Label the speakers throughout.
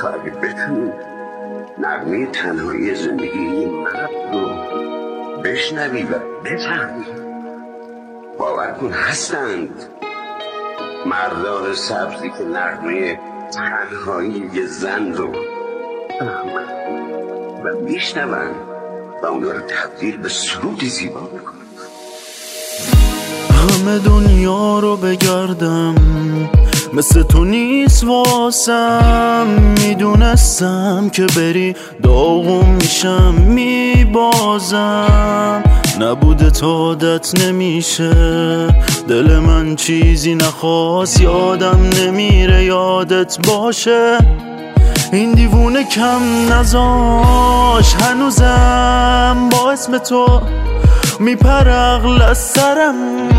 Speaker 1: تا اگه بتونی نغمه تنهایی زندگی من رو بشنوی و بفهمی. باور کن هستند مردان سبزی که نغمه تنهایی یه زن رو و میشنون و اون رو تبدیل به سرودی زیبا میکنن.
Speaker 2: همه دنیا رو بگردم مثل تو نیست واسم، میدونستم که بری داغم میشم میبازم، نبوده تا عادت نمیشه، دل من چیزی نخواست یادم نمیره یادت باشه، این دیوونه کم نزاش هنوزم با اسم تو میپره عقل از سرم،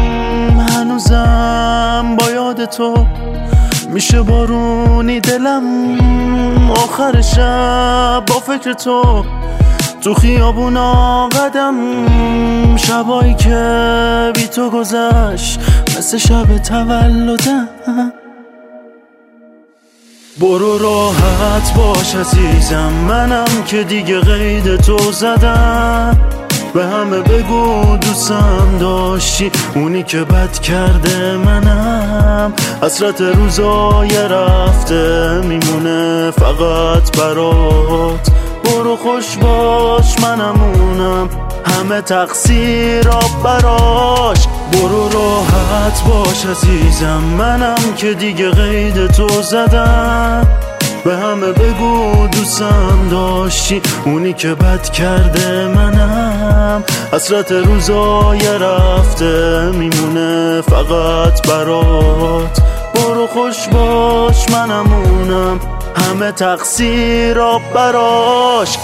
Speaker 2: هنوزم با یاد تو میشه بارونی دلم، آخر شب با فکر تو تو خیابونا قدم، شبایی که بی تو گذشت مثل شب تولدم. برو راحت باش عزیزم، منم که دیگه قید تو زدم، به همه بگو دوستم داشتی، اونی که بد کرده منم، حسرت روزای رفته میمونه فقط برات، برو خوش باش منمونم همه تقصیرات براش، برو راحت باش عزیزم، منم که دیگه قید تو زدم، به همه بگو دوستم داشتی، اونی که بد کرده منم، حسرت روزای رفته میمونه فقط برات، برو خوش باش منمونم همه تقصیرات براش.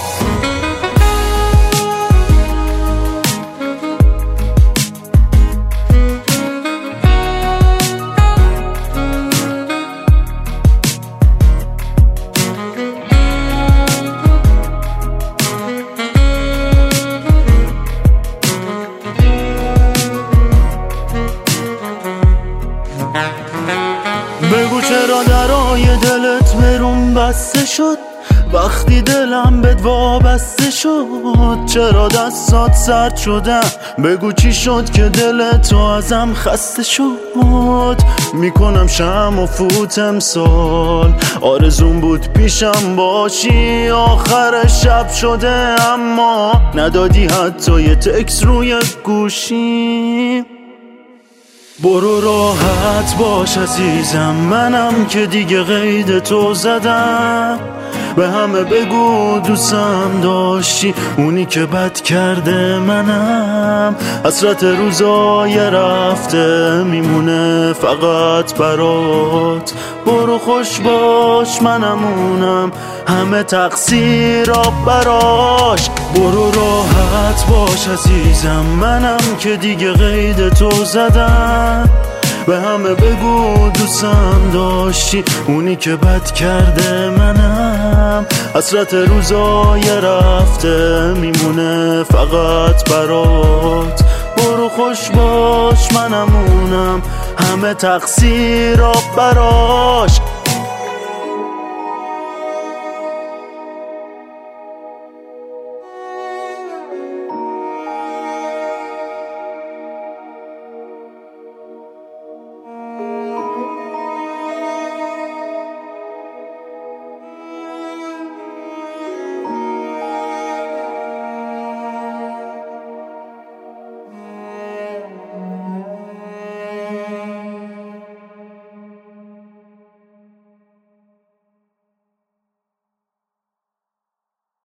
Speaker 2: بگو چرا درای دلت برون بسته شد وقتی دلم بهت وابسته شد، چرا دستات سرد شدن، بگو چی شد که دلت ازم خسته شد، میکنم شمع و فوت امسال، آرزون بود پیشم باشی، آخر شب شده اما ندادی حتی یه تکس روی گوشی، برو راحت باش عزیزم، منم که دیگه قید تو زدم، به همه بگو دوستم داشتی، اونی که بد کرده منم، حسرت روزای رفته میمونه فقط برات، برو خوش باش منمونم همه تقصیرات براش، برو راحت باش عزیزم، منم که دیگه قید تو زدم، به همه بگو دوستم داشتی، اونی که بد کرده منم، حسرت روزای رفته میمونه فقط برات، برو خوش باش منمونم همه تقصیرات براش.